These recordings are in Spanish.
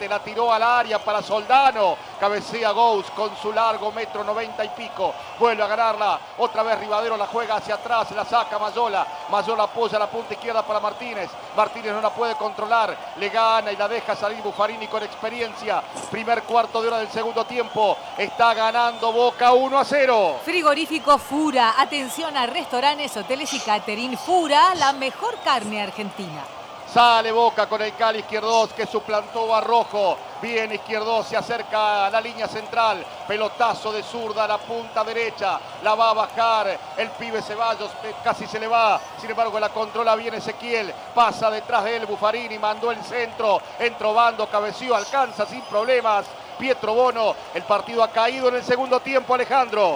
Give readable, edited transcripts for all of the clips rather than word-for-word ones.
Zárate, la tiró al área para Soldano. Cabecea Gous con su largo 1,90 y pico. Vuelve a ganarla. Otra vez Rivadero la juega hacia atrás. La saca Mayola. Mayola apoya la punta izquierda para Martínez. Martínez no la puede controlar. Le gana y la deja salir Buffarini con experiencia. Primer cuarto de hora del segundo tiempo. Está ganando Boca 1-0. Frigorífico Fura. Atención a restaurantes, hoteles y catering. Fura, la mejor carne argentina. Sale Boca con el Cali Izquierdos que suplantó a Rojo. Bien Izquierdos, se acerca a la línea central. Pelotazo de zurda a la punta derecha. La va a bajar el pibe Ceballos. Casi se le va. Sin embargo, la controla bien Ezequiel. Pasa detrás de él Buffarini. Mandó el centro. Entró Bando, cabeció, alcanza sin problemas. Pietro Bono. El partido ha caído en el segundo tiempo, Alejandro.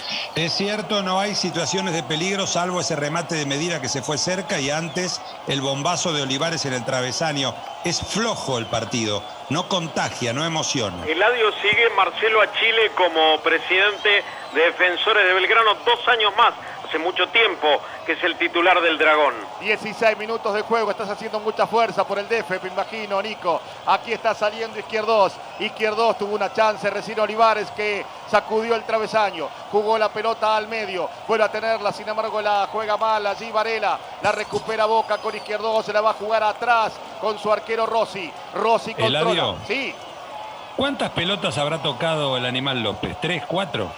Es cierto, no hay situaciones de peligro, salvo ese remate de Medina que se fue cerca y antes el bombazo de Olivares en el travesaño. Es flojo el partido, no contagia, no emociona. Eladio sigue Marcelo Achille como presidente de Defensores de Belgrano 2 años más. Hace mucho tiempo que es el titular del Dragón. 16 minutos de juego, estás haciendo mucha fuerza por el DF, me imagino, Nico. Aquí está saliendo Izquierdos. Izquierdos tuvo una chance, recién Olivares que sacudió el travesaño. Jugó la pelota al medio, vuelve a tenerla, sin embargo la juega mal allí Varela. La recupera Boca con Izquierdos, se la va a jugar atrás con su arquero Rossi. Rossi controla. Eladio, sí. ¿Cuántas pelotas habrá tocado el Animal López? ¿3, 4?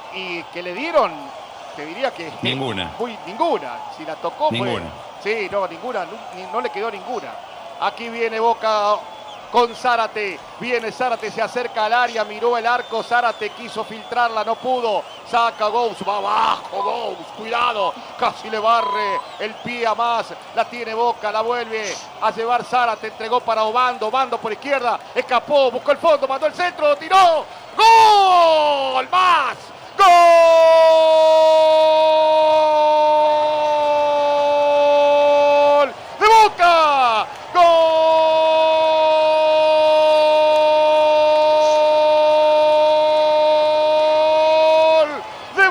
Y que le dieron, te diría que... Ninguna. Ninguna. Si la tocó ninguna. Fue... Sí, no, ninguna. No le quedó ninguna. Aquí viene Boca con Zárate. Viene Zárate, se acerca al área, miró el arco. Zárate quiso filtrarla, no pudo. Saca Gous, va abajo Gous. Cuidado, casi le barre el pie a más. La tiene Boca, la vuelve a llevar Zárate. Entregó para Obando. Obando por izquierda. Escapó, buscó el fondo, mandó el centro, tiró. ¡Gol! ¡Más! ¡Gol! ¡De Boca! ¡Gol! ¡De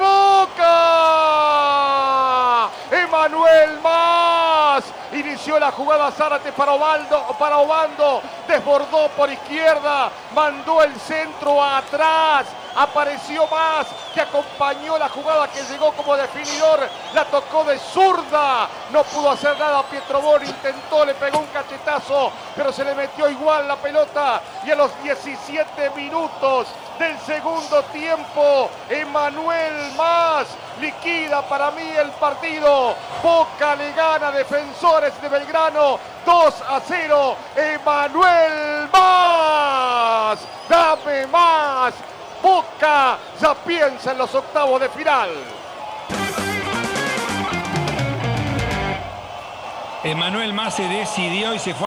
Boca! ¡Emanuel Más! Inició la jugada Zárate para Obando. Desbordó por izquierda. Mandó el centro atrás. Apareció Más, que acompañó la jugada, que llegó como definidor, la tocó de zurda, no pudo hacer nada Pietro Bono, intentó, le pegó un cachetazo, pero se le metió igual la pelota, y a los 17 minutos del segundo tiempo, Emanuel Más liquida para mí el partido. Boca le gana a Defensores de Belgrano 2-0, Emanuel Más, dame más. Boca ya piensa en los octavos de final. Emanuel Más se decidió y se fue